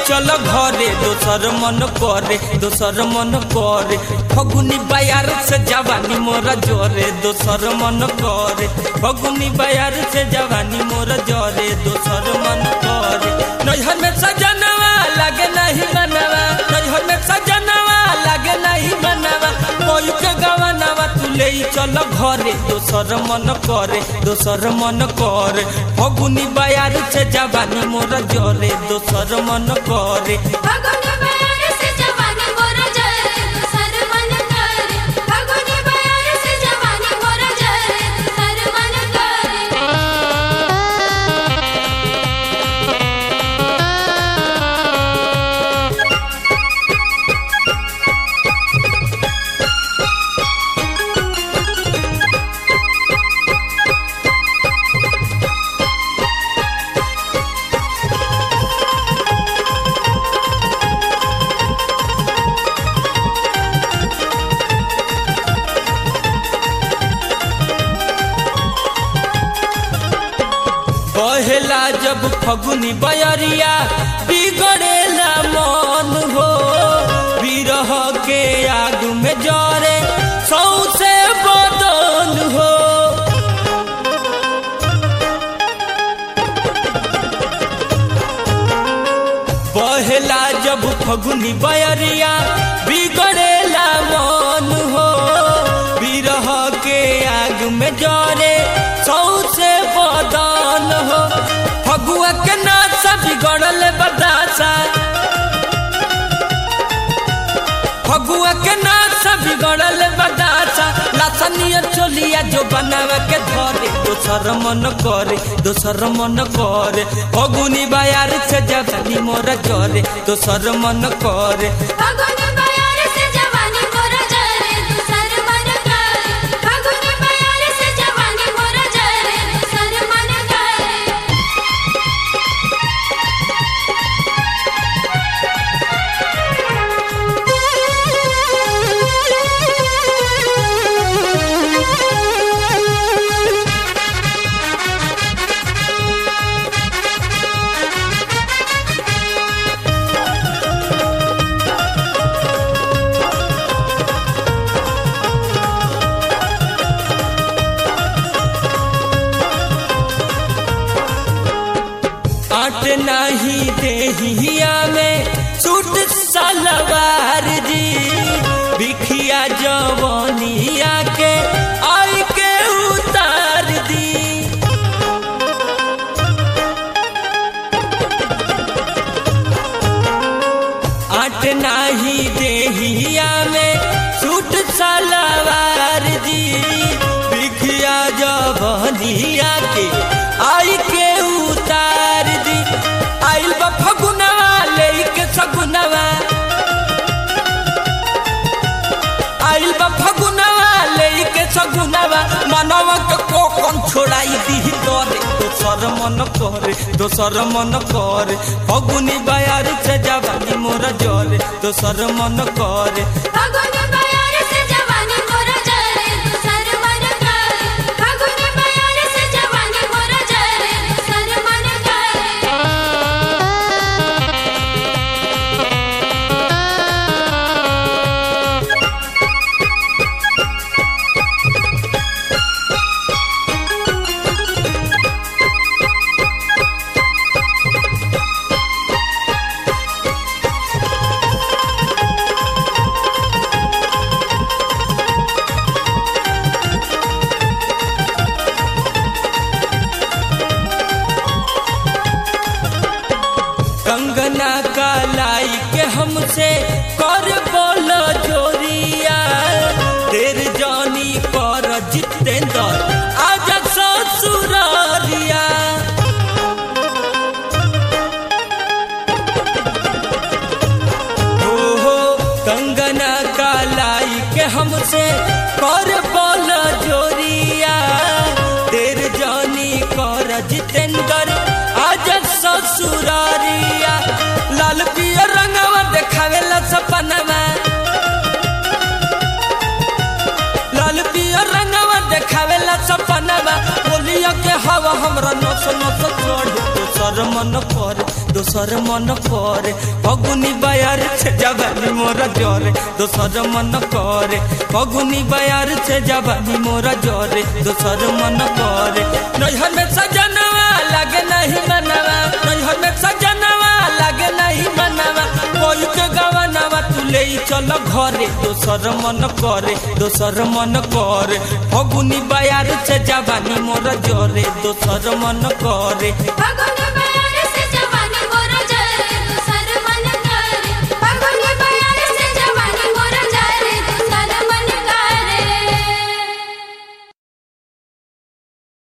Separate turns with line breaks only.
चल घरे दोसर मन करे फगुनी बयार से जवानी मोरा जोरे दोसर मन करे फगुनी बयार से जवानी मोरा जोरे दोसर मन करे नैहर में सजनवा लागे नहीं बनवा नैहर में सजनवा लागे नहीं बनवा कोई के गवनवा तू ले चल घरे दोसर मन करे फगुनी बयार से जवानी मोरा जोरे दोसर मन करे
फगुनी बयार से जवानी मोरा जोरे दोसर मन करे फगुनी बयार से जवानी मोरा जोरे दोसर मन
बहेला जब फगुनी बयरिया बिगड़ेला मन हो बिरह के आग में जरे सौसे बदन हो बहेला जब फगुनी बयरिया बिगड़ेला मन हो बिरह के आग में जरे सौसे बदन हो फगुआ के नाचा बिगड़ल बदासा फगुआ के नाचा बिगड़ल बदासा लासनिया चोलिया जो बनावा के धरे दोसर मन करे फगुनी बयार से जवानी मोरा जोरे दोसर मन करे
फगुनी बयार से जवानी मोरा जोरे दोसर मन करे फगुनी बयार से जवानी मोरा जोरे दोसर मन
आट नहीं देहिया में सूट सलवार जी बिखिया जवानिया के आई के उतार दी आट नहीं देहिया में सूट सलवार जी बिखिया जवानिया के आई के उतार दी आइल बा फगुनवा लेके सगुनवा आइल बा फगुनवा लेके सगुनवा मनवा के कोकन छोड़ाई दी तोरे दोसर मन करे फगुनी बयार से जवानी मोरा जोरे दोसर मन करे
फगुनी बयार से जवानी मोरा जोरे दोसर मन करे फगुनी बयार से जवानी मोरा जोरे दोसर मन
कंगना का लाई के हमसे कर बोलो जोरिया तेर जानी कर जितेंद्र आजा ससुरारिया ओहो कंगना का लाई के हमसे कर बोलो जोरिया तेर जानी कर जितेंद्र आजा ससुरारिया लाल पिया रंगवा देखावेला सपनवा लाल पिया रंगवा देखावेला सपनवा बोलिया के हवा हमरा नस नस चढ़ दोसर मन करे दोसर मन करे फगुनी बयार से जवानी मोरा जरे दोसर मन करे फगुनी बयार से जवानी मोरा जरे दोसर मन करे नैहर में सजनवा लागे नहीं मनवा नैहर में सजनवा लागे नहीं मनवा कोई के गवनवा तू ले चल घरे दोसर मन करे फगुनी बयार से जवानी मोरा जरे दोसर मन करे।